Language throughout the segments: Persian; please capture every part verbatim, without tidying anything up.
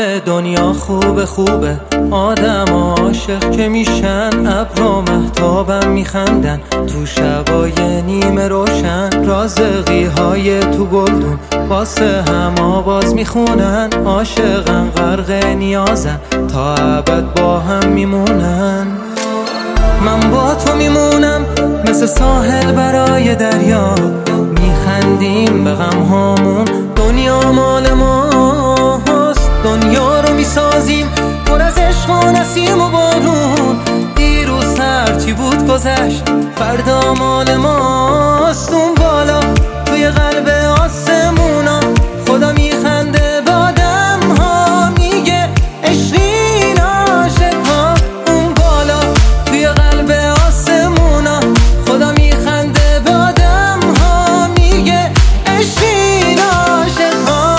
حال دنیا خوبه خوبه، آدم عاشق که میشن، ابر و مهتابم میخندن تو شبای نیمه روشن، رازقی های تو گلدون واسه هم آواز میخونن، عاشقن غرق نیازن تا ابد با هم میمونن. من با تو میمونم مثل ساحل برای دریا، میخندیم به غم هامون، دنیا مال ماست. دنیا رو میسازیم پر از عشق و نسیم و بارون، دیروز هرچی بود گذشت، فردا مال ماست. اون بالا توی قلب آسمونا خدا میخنده به آدم ها، میگه عشقین عاشق ها. اون بالا توی قلب آسمونا خدا میخنده به آدم ها، میگه عشقین عاشق ها.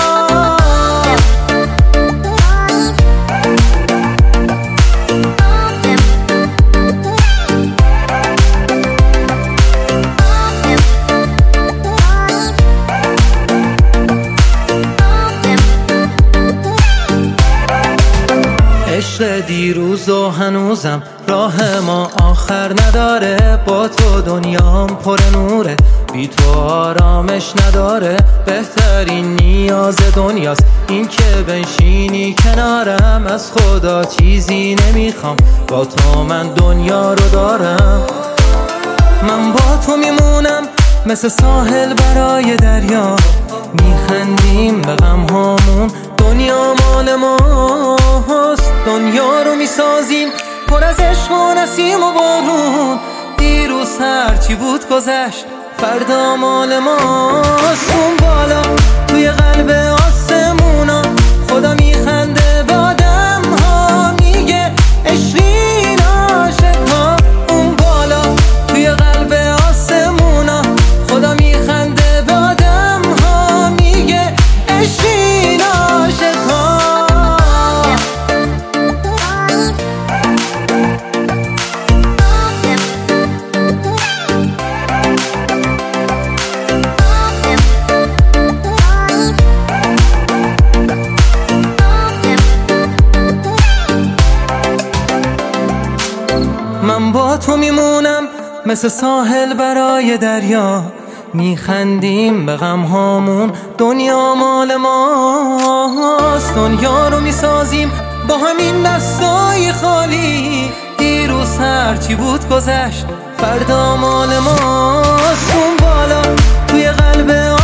عشق دیروز و هنوزم راه ما آخر نداره، با تو دنیام پر نوره، بی تو آرامش نداره. بهترین نیاز دنیاست این که بنشینی کنارم، از خدا چیزی نمیخوام، با تو من دنیا رو دارم. من با تو میمونم مثل ساحل برای دریا، میخندیم به غم هامون، دنیا مال ماست. دنیا رو میسازیم پر از عشق و نسیم و بارون، دیروز هرچی بود گذشت، فردا مال ماست. اون بالا توی قلب آسمونا خدا میخنده به آدم ها، میگه عشقین عاشق ها. اون بالا توی قلب آسمونا خدا میخنده به آدم ها، میگه عشقین عاشق ها. من با تو میمونم مثل ساحل برای دریا، میخندیم به غم هامون، دنیا مال ماست. دنیا رو میسازیم با همین دستای خالی، دیروز هرچی بود گذشت، فردا مال ماست. اون بالا توی قلب